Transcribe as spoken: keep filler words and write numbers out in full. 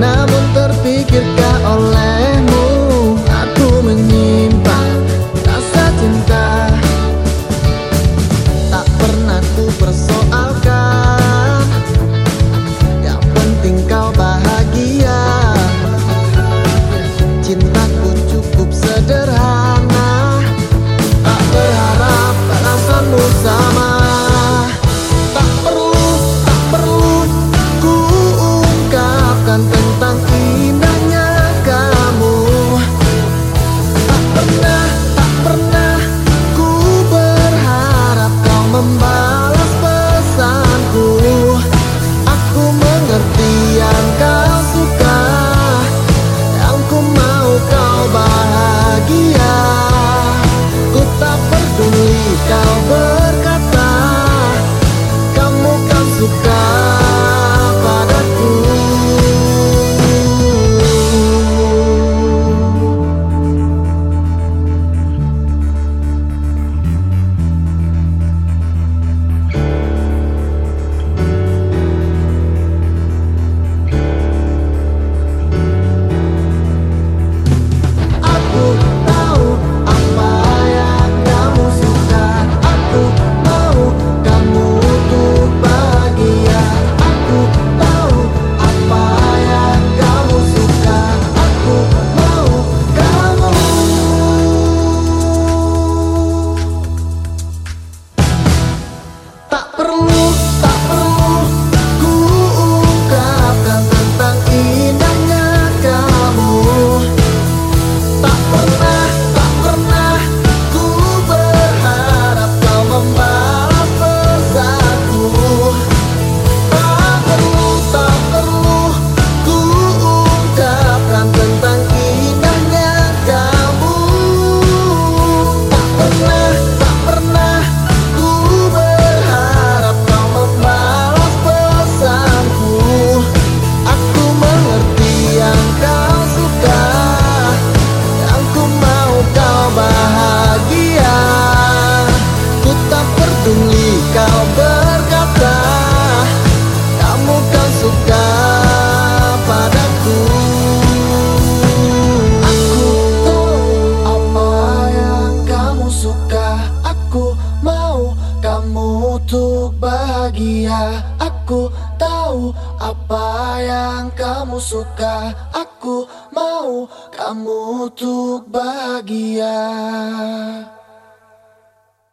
Namun terpikirkah olehmu aku menyimpan rasa cinta? Tak pernah ku persoalkan, yang penting kau bahagia. Cintaku cukup sederhana, tak berharap balasanmu sama. Tak perlu, tak perlu ku ungkapkan tentang indahnya kamu. Tak pernah, tak pernah ku berharap kau membalas pesanku. Aku mengerti yang kau suka, yang ku mau kau bahagia. Ku tak peduli kau berkata kamu kan suka padaku. Aku tahu apa yang kamu suka, aku mau kamu untuk bahagia. Aku tahu apa yang kamu suka, aku mau kamu. Tak perlu, tak perlu ku ungkapkan tentang indahnya kamu. Tak pernah, tak pernah ku berharap kau membalas pesanku. Tak perlu, tak perlu ku ungkapkan tentang indahnya kamu. Tak pernah, tak pernah ku berharap kau membalas pesanku. Aku mengerti yang kau suka, yang ku mau kau bahagia. Ku tak peduli kau berkata kamu kan suka padaku. Aku tahu apa yang kamu suka, aku mau kamu untuk bahagia. Aku tahu apa yang kamu suka, aku mau kamu untuk bahagia.